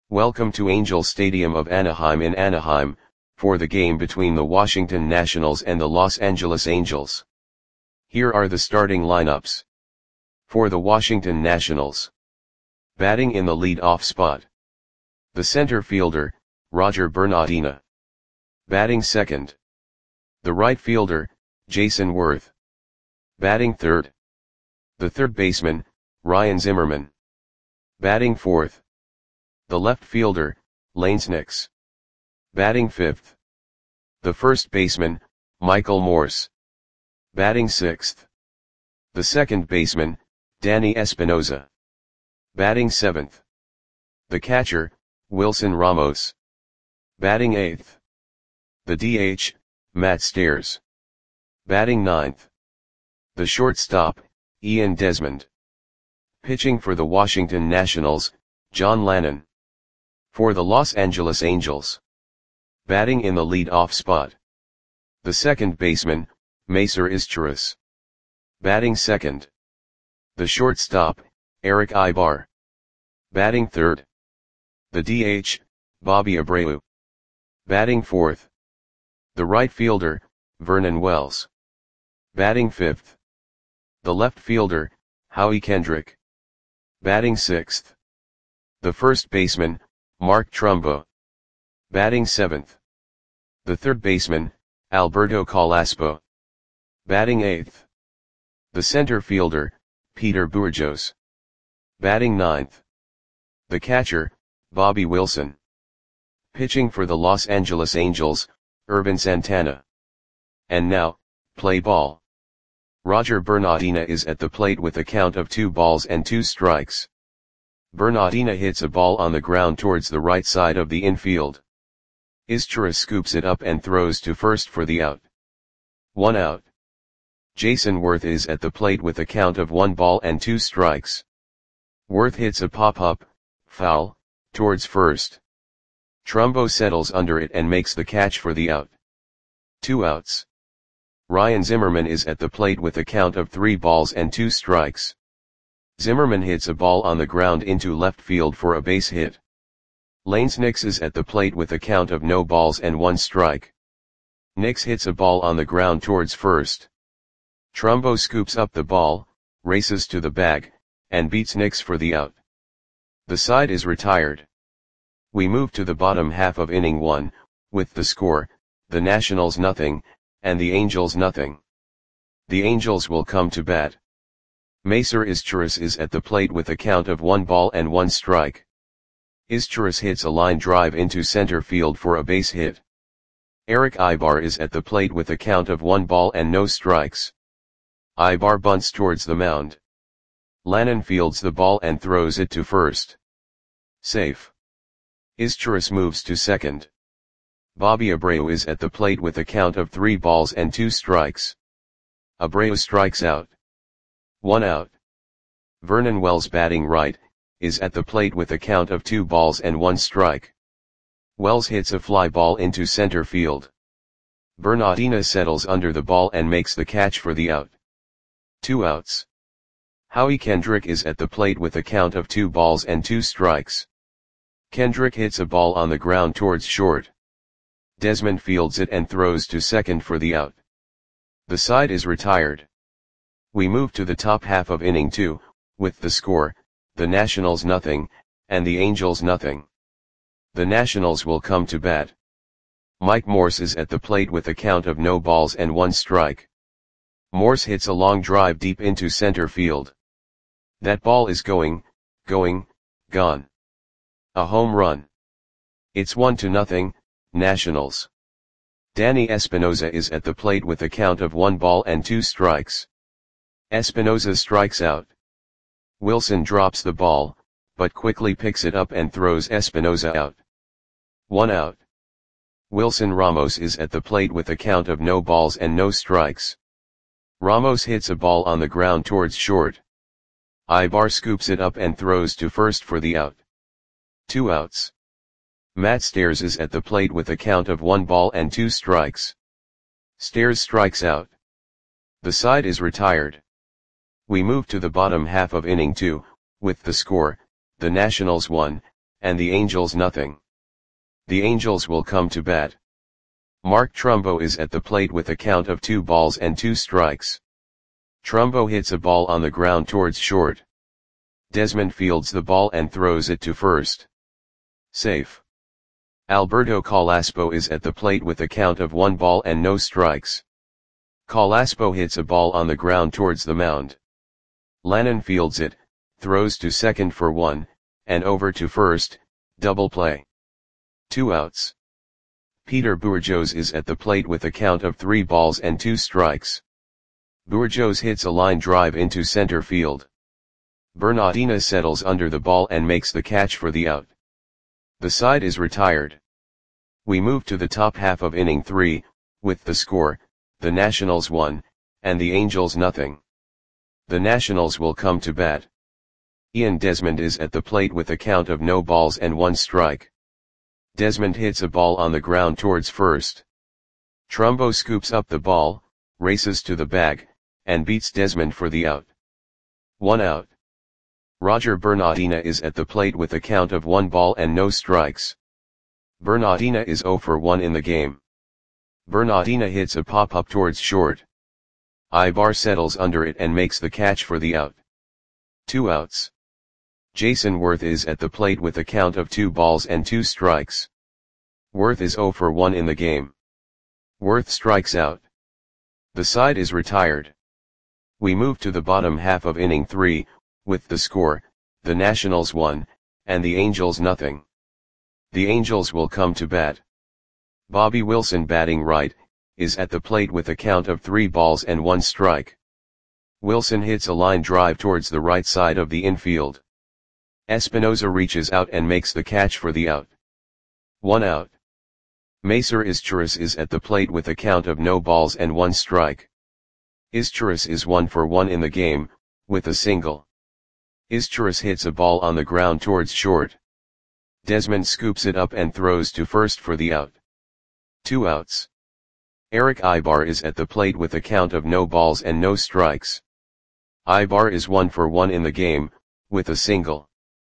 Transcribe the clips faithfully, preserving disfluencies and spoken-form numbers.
Welcome to Angel Stadium of Anaheim in Anaheim, for the game between the Washington Nationals and the Los Angeles Angels. Here are the starting lineups. For the Washington Nationals. Batting in the lead-off spot. The center fielder, Roger Bernardina. Batting second. The right fielder, Jason Worth. Batting third. The third baseman, Ryan Zimmerman. Batting fourth. The left fielder, Lanes Nix. Batting fifth. The first baseman, Michael Morse. Batting sixth. The second baseman, Danny Espinosa. Batting seventh. The catcher, Wilson Ramos. Batting eighth. The D H, Matt Stairs. Batting ninth. The shortstop, Ian Desmond. Pitching for the Washington Nationals, John Lannon. For the Los Angeles Angels. Batting in the lead-off spot. The second baseman, Macer Izturis. Batting second. The shortstop, Eric Aybar. Batting third. The D H, Bobby Abreu. Batting fourth. The right fielder, Vernon Wells. Batting fifth. The left fielder, Howie Kendrick. Batting sixth. The first baseman, Mark Trumbo. Batting seventh. The third baseman, Alberto Calaspo. Batting eighth. The center fielder, Peter Burgos. Batting ninth. The catcher, Bobby Wilson. Pitching for the Los Angeles Angels, Ervin Santana. And now, play ball. Roger Bernardina is at the plate with a count of two balls and two strikes. Bernardina hits a ball on the ground towards the right side of the infield. Izturis scoops it up and throws to first for the out. One out. Jason Worth is at the plate with a count of one ball and two strikes. Worth hits a pop-up, foul, towards first. Trumbo settles under it and makes the catch for the out. Two outs. Ryan Zimmerman is at the plate with a count of three balls and two strikes. Zimmerman hits a ball on the ground into left field for a base hit. Lanes Nix is at the plate with a count of no balls and one strike. Nix hits a ball on the ground towards first. Trumbo scoops up the ball, races to the bag, and beats Nix for the out. The side is retired. We move to the bottom half of inning one, with the score, the Nationals nothing, and the Angels nothing. The Angels will come to bat. Macer Izturis is at the plate with a count of one ball and one strike. Izturis hits a line drive into center field for a base hit. Eric Aybar is at the plate with a count of one ball and no strikes. Aybar bunts towards the mound. Lannon fields the ball and throws it to first. Safe. Izturis moves to second. Bobby Abreu is at the plate with a count of three balls and two strikes. Abreu strikes out. One out. Vernon Wells, batting right, is at the plate with a count of two balls and one strike. Wells hits a fly ball into center field. Bernardina settles under the ball and makes the catch for the out. Two outs. Howie Kendrick is at the plate with a count of two balls and two strikes. Kendrick hits a ball on the ground towards short. Desmond fields it and throws to second for the out. The side is retired. We move to the top half of inning two, with the score, the Nationals nothing, and the Angels nothing. The Nationals will come to bat. Mike Morse is at the plate with a count of no balls and one strike. Morse hits a long drive deep into center field. That ball is going, going, gone. A home run. It's one to nothing, Nationals. Danny Espinosa is at the plate with a count of one ball and two strikes. Espinosa strikes out. Wilson drops the ball, but quickly picks it up and throws Espinosa out. One out. Wilson Ramos is at the plate with a count of no balls and no strikes. Ramos hits a ball on the ground towards short. Aybar scoops it up and throws to first for the out. Two outs. Matt Stairs is at the plate with a count of one ball and two strikes. Stairs strikes out. The side is retired. We move to the bottom half of inning two, with the score, the Nationals one, and the Angels nothing. The Angels will come to bat. Mark Trumbo is at the plate with a count of two balls and two strikes. Trumbo hits a ball on the ground towards short. Desmond fields the ball and throws it to first. Safe. Alberto Calaspo is at the plate with a count of one ball and no strikes. Calaspo hits a ball on the ground towards the mound. Lannon fields it, throws to second for one, and over to first, double play. Two outs. Peter Bourjos is at the plate with a count of three balls and two strikes. Bourjos hits a line drive into center field. Bernardina settles under the ball and makes the catch for the out. The side is retired. We move to the top half of inning three, with the score, the Nationals one, and the Angels nothing. The Nationals will come to bat. Ian Desmond is at the plate with a count of no balls and one strike. Desmond hits a ball on the ground towards first. Trumbo scoops up the ball, races to the bag, and beats Desmond for the out. One out. Roger Bernardina is at the plate with a count of one ball and no strikes. Bernardina is zero for one in the game. Bernardina hits a pop-up towards short. Ibar settles under it and makes the catch for the out. Two outs. Jason Worth is at the plate with a count of two balls and two strikes. Worth is zero for one in the game. Worth strikes out. The side is retired. We move to the bottom half of inning three, with the score, the Nationals one, and the Angels nothing. The Angels will come to bat. Bobby Wilson, batting right, is at the plate with a count of three balls and one strike. Wilson hits a line drive towards the right side of the infield. Espinosa reaches out and makes the catch for the out. One out. Macer Izturis is at the plate with a count of no balls and one strike. Izturis is one for one in the game, with a single. Izturis hits a ball on the ground towards short. Desmond scoops it up and throws to first for the out. Two outs. Eric Ibar is at the plate with a count of no balls and no strikes. Ibar is one for one in the game, with a single.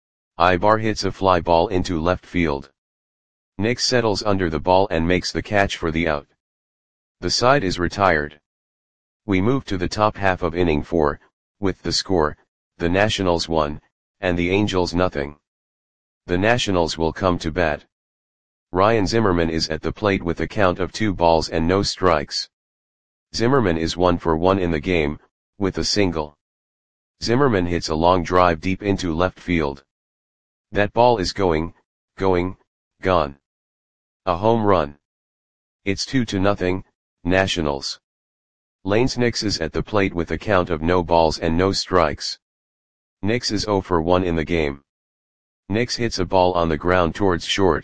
Ibar hits a fly ball into left field. Nick settles under the ball and makes the catch for the out. The side is retired. We move to the top half of inning four, with the score, the Nationals one, and the Angels nothing. The Nationals will come to bat. Ryan Zimmerman is at the plate with a count of two balls and no strikes. Zimmerman is one for one in the game, with a single. Zimmerman hits a long drive deep into left field. That ball is going, going, gone. A home run. It's two to nothing, Nationals. Lanes Nix is at the plate with a count of no balls and no strikes. Nix is zero for one in the game. Nix hits a ball on the ground towards short.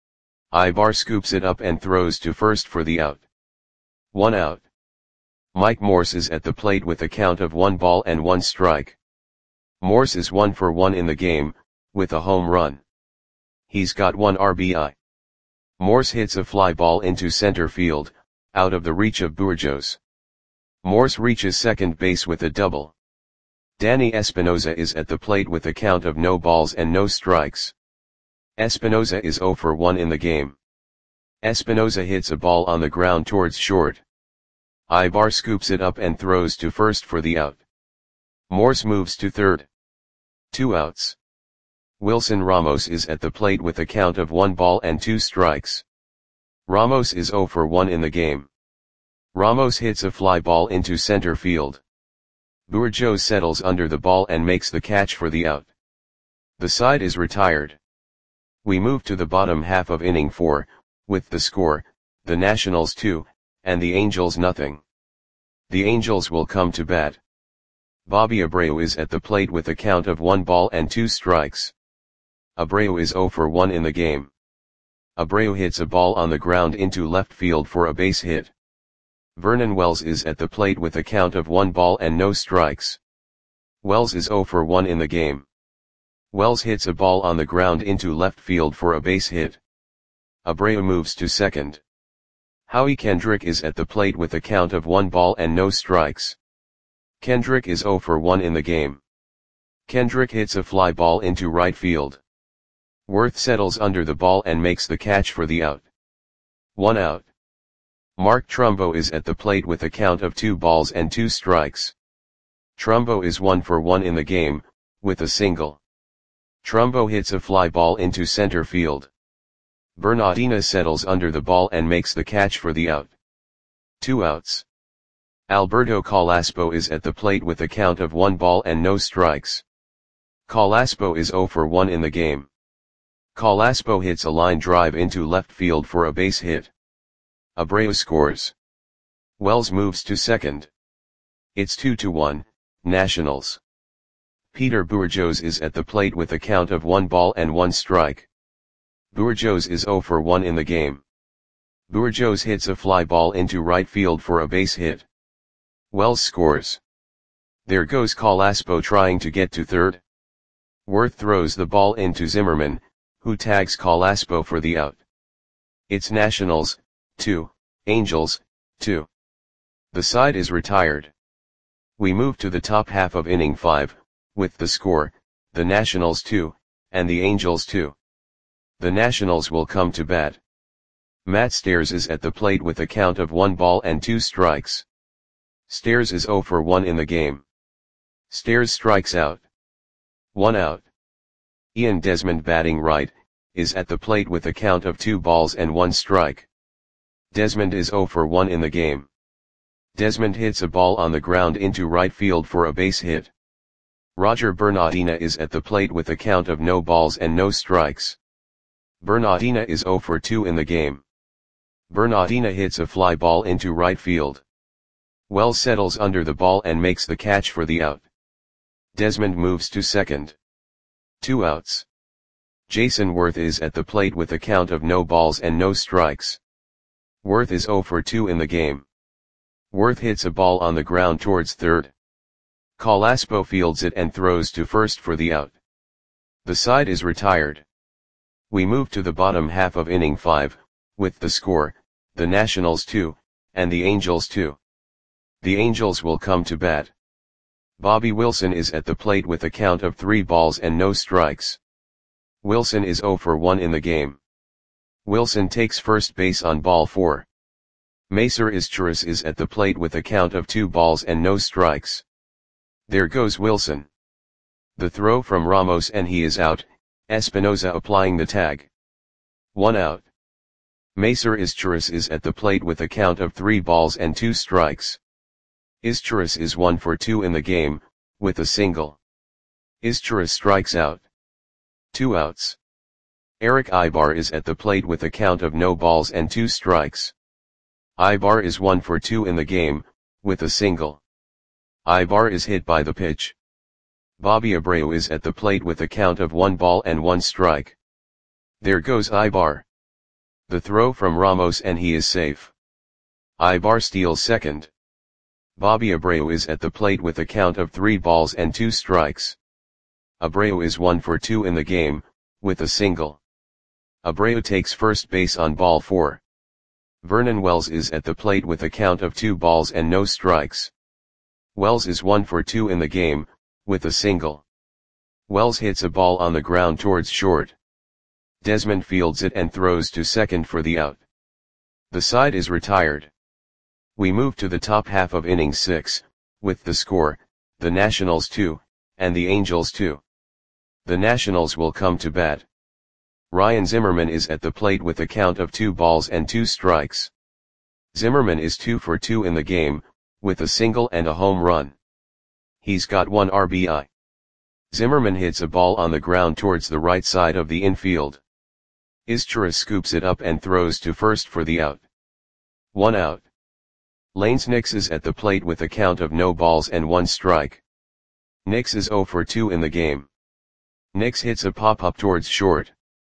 Ibar scoops it up and throws to first for the out. One out. Mike Morse is at the plate with a count of one ball and one strike. Morse is one for one in the game, with a home run. He's got one R B I. Morse hits a fly ball into center field, out of the reach of Bourjos. Morse reaches second base with a double. Danny Espinosa is at the plate with a count of no balls and no strikes. Espinosa is zero for one in the game. Espinosa hits a ball on the ground towards short. Ibar scoops it up and throws to first for the out. Morse moves to third. Two outs. Wilson Ramos is at the plate with a count of one ball and two strikes. Ramos is zero for one in the game. Ramos hits a fly ball into center field. Bourjos settles under the ball and makes the catch for the out. The side is retired. We move to the bottom half of inning four, with the score, the Nationals two, and the Angels nothing. The Angels will come to bat. Bobby Abreu is at the plate with a count of one ball and two strikes. Abreu is zero for one in the game. Abreu hits a ball on the ground into left field for a base hit. Vernon Wells is at the plate with a count of one ball and no strikes. Wells is zero for one in the game. Wells hits a ball on the ground into left field for a base hit. Abreu moves to second. Howie Kendrick is at the plate with a count of one ball and no strikes. Kendrick is zero for one in the game. Kendrick hits a fly ball into right field. Worth settles under the ball and makes the catch for the out. One out. Mark Trumbo is at the plate with a count of two balls and two strikes. Trumbo is one for one in the game, with a single. Trumbo hits a fly ball into center field. Bernardina settles under the ball and makes the catch for the out. Two outs. Alberto Calaspo is at the plate with a count of one ball and no strikes. Calaspo is zero for one in the game. Calaspo hits a line drive into left field for a base hit. Abreu scores. Wells moves to second. It's two to one, Nationals. Peter Bourjos is at the plate with a count of one ball and one strike. Bourjos is zero for one in the game. Bourjos hits a fly ball into right field for a base hit. Wells scores. There goes Calaspo trying to get to third. Worth throws the ball into Zimmerman, who tags Calaspo for the out. It's Nationals, two, Angels, two. The side is retired. We move to the top half of inning five, with the score, the Nationals two, and the Angels two. The Nationals will come to bat. Matt Stairs is at the plate with a count of one ball and two strikes. Stairs is zero for one in the game. Stairs strikes out. One out. Ian Desmond, batting right, is at the plate with a count of two balls and one strike. Desmond is zero for one in the game. Desmond hits a ball on the ground into right field for a base hit. Roger Bernardina is at the plate with a count of no balls and no strikes. Bernardina is zero for two in the game. Bernardina hits a fly ball into right field. Wells settles under the ball and makes the catch for the out. Desmond moves to second. Two outs. Jason Worth is at the plate with a count of no balls and no strikes. Worth is zero for two in the game. Worth hits a ball on the ground towards third. Calaspo fields it and throws to first for the out. The side is retired. We move to the bottom half of inning five, with the score, the Nationals two, and the Angels two. The Angels will come to bat. Bobby Wilson is at the plate with a count of three balls and no strikes. Wilson is zero for one in the game. Wilson takes first base on ball four. Macer Izturis is at the plate with a count of two balls and no strikes. There goes Wilson. The throw from Ramos and he is out, Espinoza applying the tag. One out. Macer Izturis is at the plate with a count of three balls and two strikes. Izturis is one for two in the game, with a single. Izturis strikes out. Two outs. Eric Ibar is at the plate with a count of no balls and two strikes. Ibar is one for two in the game, with a single. Ibar is hit by the pitch. Bobby Abreu is at the plate with a count of one ball and one strike. There goes Ibar. The throw from Ramos and he is safe. Ibar steals second. Bobby Abreu is at the plate with a count of three balls and two strikes. Abreu is one for two in the game, with a single. Abreu takes first base on ball four. Vernon Wells is at the plate with a count of two balls and no strikes. Wells is one for two in the game, with a single. Wells hits a ball on the ground towards short. Desmond fields it and throws to second for the out. The side is retired. We move to the top half of inning six, with the score, the Nationals two, and the Angels two. The Nationals will come to bat. Ryan Zimmerman is at the plate with a count of two balls and two strikes. Zimmerman is two for two in the game, with a single and a home run. He's got one R B I. Zimmerman hits a ball on the ground towards the right side of the infield. Izturis scoops it up and throws to first for the out. One out. Lanes Nix is at the plate with a count of no balls and one strike. Nix is zero for two in the game. Nix hits a pop-up towards short.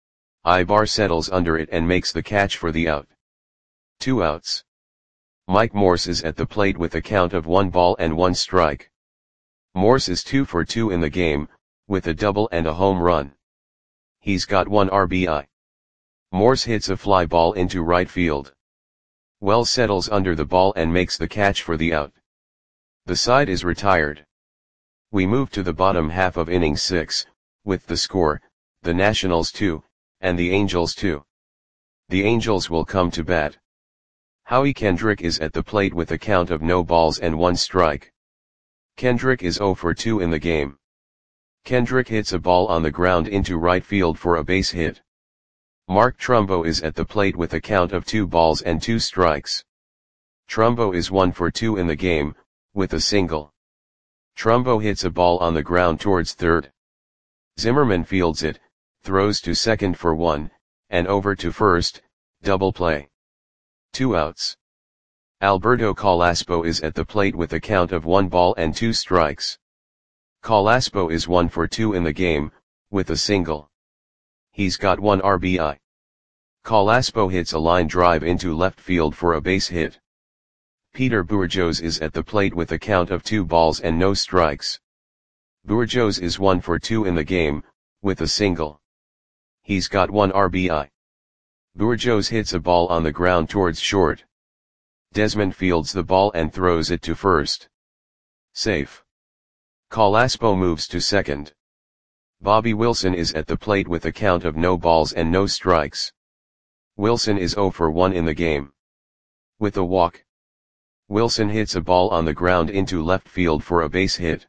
Ibar settles under it and makes the catch for the out. Two outs. Mike Morse is at the plate with a count of one ball and one strike. Morse is two for two in the game, with a double and a home run. He's got one R B I. Morse hits a fly ball into right field. Wells settles under the ball and makes the catch for the out. The side is retired. We move to the bottom half of inning six, with the score, the Nationals two, and the Angels two. The Angels will come to bat. Howie Kendrick is at the plate with a count of no balls and one strike. Kendrick is oh for two in the game. Kendrick hits a ball on the ground into right field for a base hit. Mark Trumbo is at the plate with a count of two balls and two strikes. Trumbo is one for two in the game, with a single. Trumbo hits a ball on the ground towards third. Zimmerman fields it, throws to second for one, and over to first, double play. Two outs. Alberto Calaspo is at the plate with a count of one ball and two strikes. Calaspo is one for two in the game, with a single. He's got one R B I. Calaspo hits a line drive into left field for a base hit. Peter Bourjos is at the plate with a count of two balls and no strikes. Bourjos is one for two in the game, with a single. He's got one R B I. Bourjos hits a ball on the ground towards short. Desmond fields the ball and throws it to first. Safe. Calaspo moves to second. Bobby Wilson is at the plate with a count of no balls and no strikes. Wilson is oh for one in the game. With a walk. Wilson hits a ball on the ground into left field for a base hit.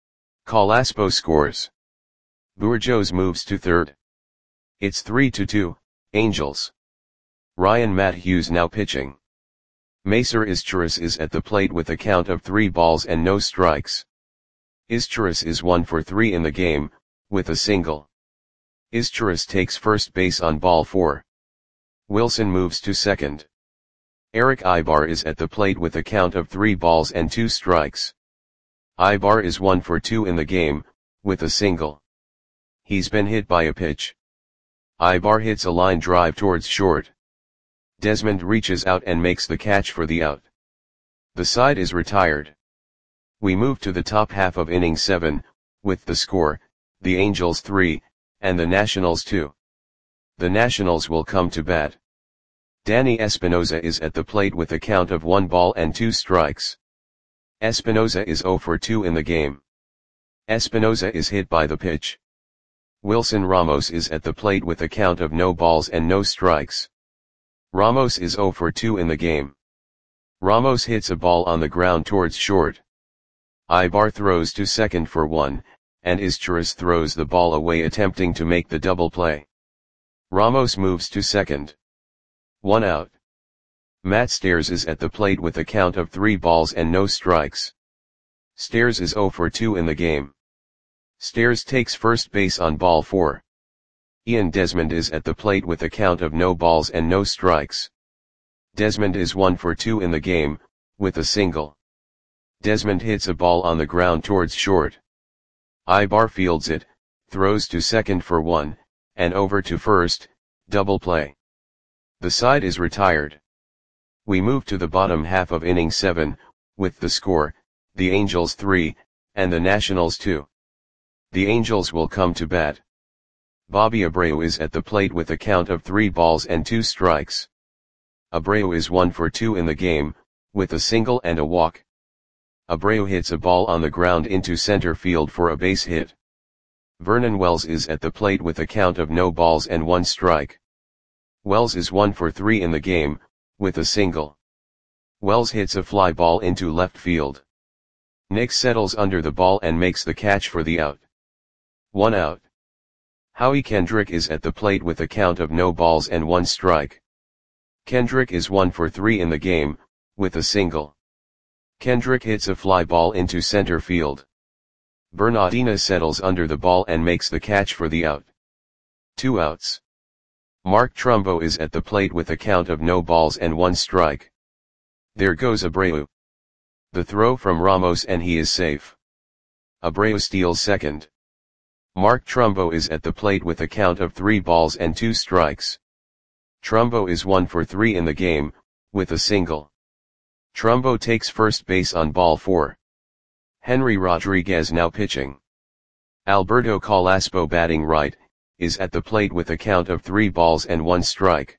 Calaspo scores. Bourjos moves to third. It's three to two, Angels. Ryan Matthews now pitching. Macer Izturis is at the plate with a count of three balls and no strikes. Izturis is one for three in the game, with a single. Izturis takes first base on ball four. Wilson moves to second. Eric Ibar is at the plate with a count of three balls and two strikes. Ibar is one for two in the game, with a single. He's been hit by a pitch. Ibar hits a line drive towards short. Desmond reaches out and makes the catch for the out. The side is retired. We move to the top half of inning seven, with the score, the Angels three, and the Nationals two. The Nationals will come to bat. Danny Espinoza is at the plate with a count of one ball and two strikes. Espinoza is oh for two in the game. Espinoza is hit by the pitch. Wilson Ramos is at the plate with a count of no balls and no strikes. Ramos is oh for two in the game. Ramos hits a ball on the ground towards short. Ibar throws to second for one, and Izturis throws the ball away attempting to make the double play. Ramos moves to second. One out. Matt Stairs is at the plate with a count of three balls and no strikes. Stairs is oh for two in the game. Stairs takes first base on ball four. Ian Desmond is at the plate with a count of no balls and no strikes. Desmond is one for two in the game, with a single. Desmond hits a ball on the ground towards short. Ibar fields it, throws to second for one, and over to first, double play. The side is retired. We move to the bottom half of inning seven, with the score, the Angels three, and the Nationals two. The Angels will come to bat. Bobby Abreu is at the plate with a count of three balls and two strikes. Abreu is one for two in the game, with a single and a walk. Abreu hits a ball on the ground into center field for a base hit. Vernon Wells is at the plate with a count of no balls and one strike. Wells is one for three in the game, with a single. Wells hits a fly ball into left field. Nick settles under the ball and makes the catch for the out. One out. Howie Kendrick is at the plate with a count of no balls and one strike. Kendrick is one for three in the game, with a single. Kendrick hits a fly ball into center field. Bernardina settles under the ball and makes the catch for the out. Two outs. Mark Trumbo is at the plate with a count of no balls and one strike. There goes Abreu. The throw from Ramos and he is safe. Abreu steals second. Mark Trumbo is at the plate with a count of three balls and two strikes. Trumbo is one for three in the game, with a single. Trumbo takes first base on ball four. Henry Rodriguez now pitching. Alberto Calaspo batting right, is at the plate with a count of three balls and one strike.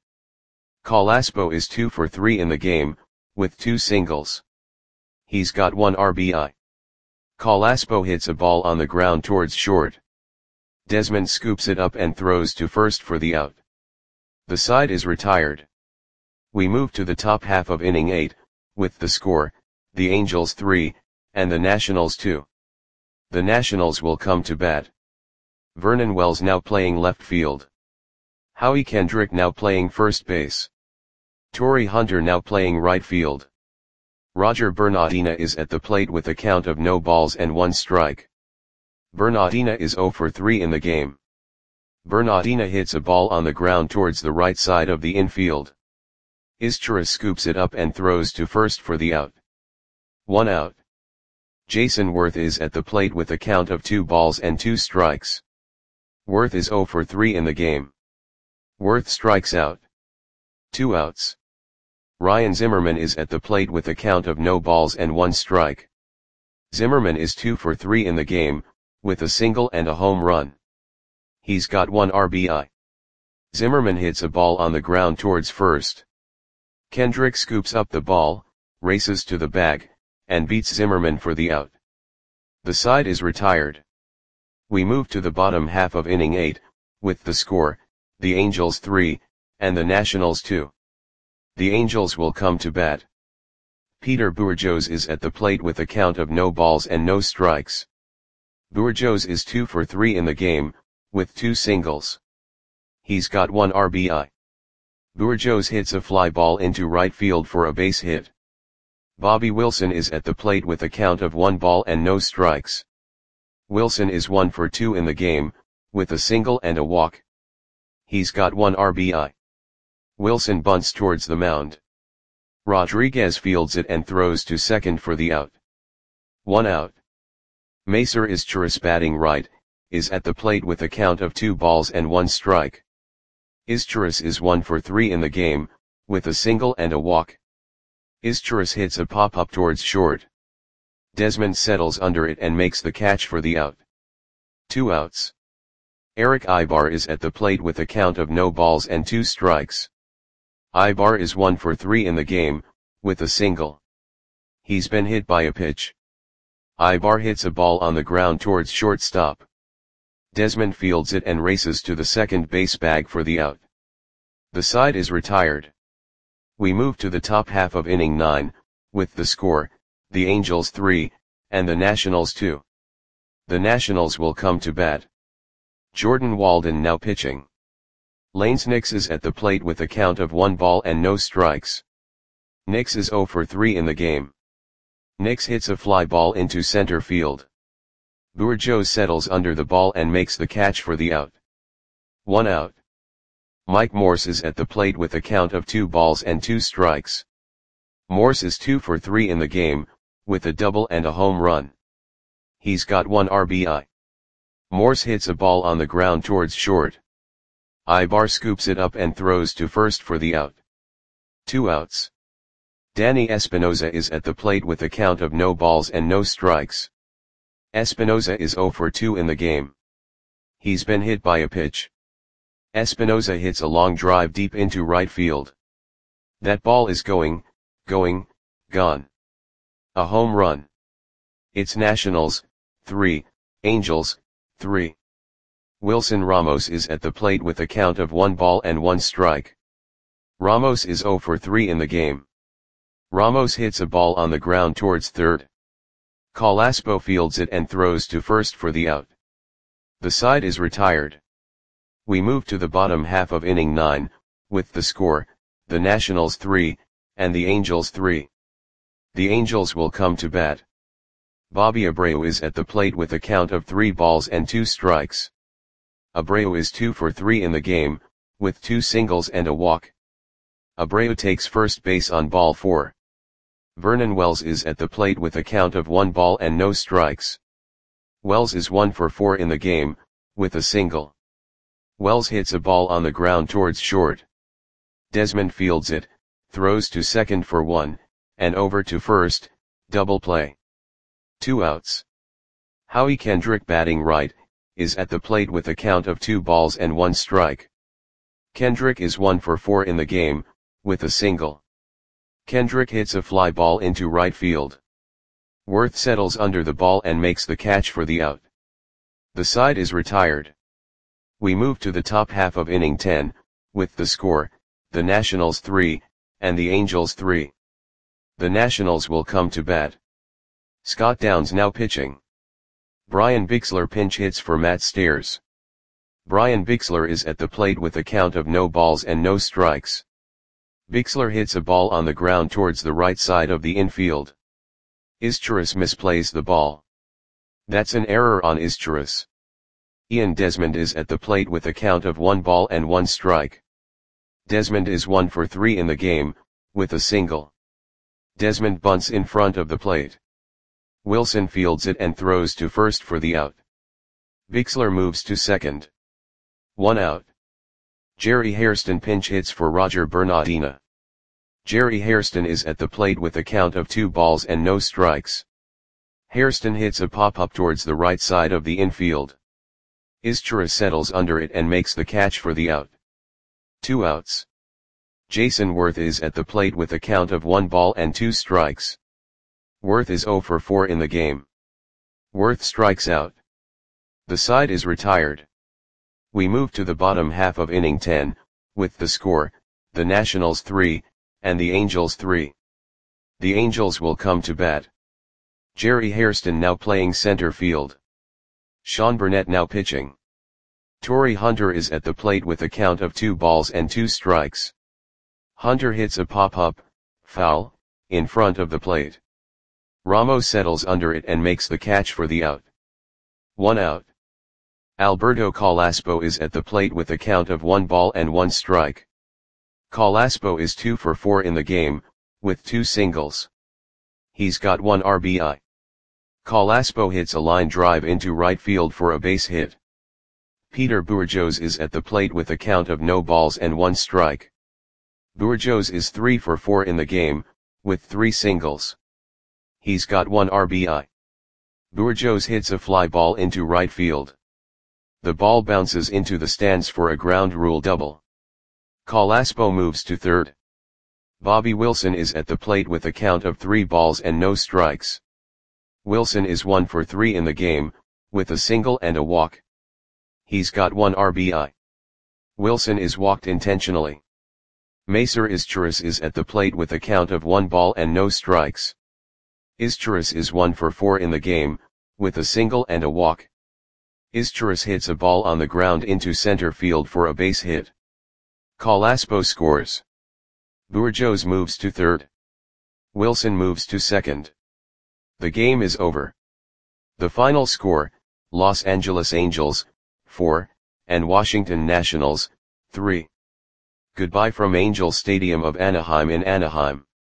Calaspo is two for three in the game, with two singles. He's got one R B I. Calaspo hits a ball on the ground towards short. Desmond scoops it up and throws to first for the out. The side is retired. We move to the top half of inning eight, with the score, the Angels three, and the Nationals two. The Nationals will come to bat. Vernon Wells now playing left field. Howie Kendrick now playing first base. Torrey Hunter now playing right field. Roger Bernardina is at the plate with a count of no balls and one strike. Bernardina is oh for three in the game. Bernardina hits a ball on the ground towards the right side of the infield. Izturis scoops it up and throws to first for the out. One out. Jason Worth is at the plate with a count of two balls and two strikes. Worth is oh for three in the game. Worth strikes out. Two outs. Ryan Zimmerman is at the plate with a count of no balls and one strike. Zimmerman is two for three in the game, with a single and a home run. He's got one R B I. Zimmerman hits a ball on the ground towards first. Kendrick scoops up the ball, races to the bag, and beats Zimmerman for the out. The side is retired. We move to the bottom half of inning eight, with the score, the Angels three, and the Nationals two. The Angels will come to bat. Peter Bourjos is at the plate with a count of no balls and no strikes. Bourjos is two for three in the game, with two singles. He's got one R B I. Bourjos hits a fly ball into right field for a base hit. Bobby Wilson is at the plate with a count of one ball and no strikes. Wilson is one for two in the game, with a single and a walk. He's got one R B I. Wilson bunts towards the mound. Rodriguez fields it and throws to second for the out. One out. Macer Izturis batting right, is at the plate with a count of two balls and one strike. Izturis is one for three in the game, with a single and a walk. Izturis hits a pop-up towards short. Desmond settles under it and makes the catch for the out. Two outs. Eric Ibar is at the plate with a count of no balls and two strikes. Ibar is one for three in the game, with a single. He's been hit by a pitch. Ibar hits a ball on the ground towards shortstop. Desmond fields it and races to the second base bag for the out. The side is retired. We move to the top half of inning nine, with the score, the Angels three, and the Nationals two. The Nationals will come to bat. Jordan Walden now pitching. Lanes Nix is at the plate with a count of one ball and no strikes. Nix is oh for three in the game. Nix hits a fly ball into center field. Bourjos settles under the ball and makes the catch for the out. One out. Mike Morse is at the plate with a count of two balls and two strikes. Morse is two for three in the game, with a double and a home run. He's got one R B I. Morse hits a ball on the ground towards short. Ibar scoops it up and throws to first for the out. Two outs. Danny Espinoza is at the plate with a count of no balls and no strikes. Espinoza is oh for two in the game. He's been hit by a pitch. Espinoza hits a long drive deep into right field. That ball is going, going, gone. A home run. It's Nationals, three, Angels, three. Wilson Ramos is at the plate with a count of one ball and one strike. Ramos is oh for three in the game. Ramos hits a ball on the ground towards third. Calaspo fields it and throws to first for the out. The side is retired. We move to the bottom half of inning nine, with the score, the Nationals three, and the Angels three. The Angels will come to bat. Bobby Abreu is at the plate with a count of three balls and two strikes. Abreu is two for three in the game, with two singles and a walk. Abreu takes first base on ball four. Vernon Wells is at the plate with a count of one ball and no strikes. Wells is one for four in the game, with a single. Wells hits a ball on the ground towards short. Desmond fields it, throws to second for one, and over to first, double play. Two outs. Howie Kendrick batting right, is at the plate with a count of two balls and one strike. Kendrick is one for four in the game, with a single. Kendrick hits a fly ball into right field. Worth settles under the ball and makes the catch for the out. The side is retired. We move to the top half of inning ten, with the score, the Nationals three, and the Angels three. The Nationals will come to bat. Scott Downs now pitching. Brian Bixler pinch hits for Matt Stairs. Brian Bixler is at the plate with a count of no balls and no strikes. Bixler hits a ball on the ground towards the right side of the infield. Izturis misplays the ball. That's an error on Izturis. Ian Desmond is at the plate with a count of one ball and one strike. Desmond is one for three in the game, with a single. Desmond bunts in front of the plate. Wilson fields it and throws to first for the out. Bixler moves to second. One out. Jerry Hairston pinch hits for Roger Bernardina. Jerry Hairston is at the plate with a count of two balls and no strikes. Hairston hits a pop-up towards the right side of the infield. Izturis settles under it and makes the catch for the out. Two outs. Jason Worth is at the plate with a count of one ball and two strikes. Worth is zero for four in the game. Worth strikes out. The side is retired. We move to the bottom half of inning ten, with the score, the Nationals three, and the Angels three. The Angels will come to bat. Jerry Hairston now playing center field. Sean Burnett now pitching. Torrey Hunter is at the plate with a count of two balls and two strikes. Hunter hits a pop-up, foul, in front of the plate. Ramos settles under it and makes the catch for the out. One out. Alberto Calaspo is at the plate with a count of one ball and one strike. Calaspo is two for four in the game, with two singles. He's got one R B I. Calaspo hits a line drive into right field for a base hit. Peter Bourjos is at the plate with a count of no balls and one strike. Bourjos is three for four in the game, with three singles. He's got one R B I. Bourjos hits a fly ball into right field. The ball bounces into the stands for a ground rule double. Calaspo moves to third. Bobby Wilson is at the plate with a count of three balls and no strikes. Wilson is one for three in the game, with a single and a walk. He's got one R B I. Wilson is walked intentionally. Macer Izturis is at the plate with a count of one ball and no strikes. Izturis is one for four in the game, with a single and a walk. Izturis hits a ball on the ground into center field for a base hit. Calaspo scores. Bourjos moves to third. Wilson moves to second. The game is over. The final score, Los Angeles Angels, four, and Washington Nationals, three. Goodbye from Angel Stadium of Anaheim in Anaheim.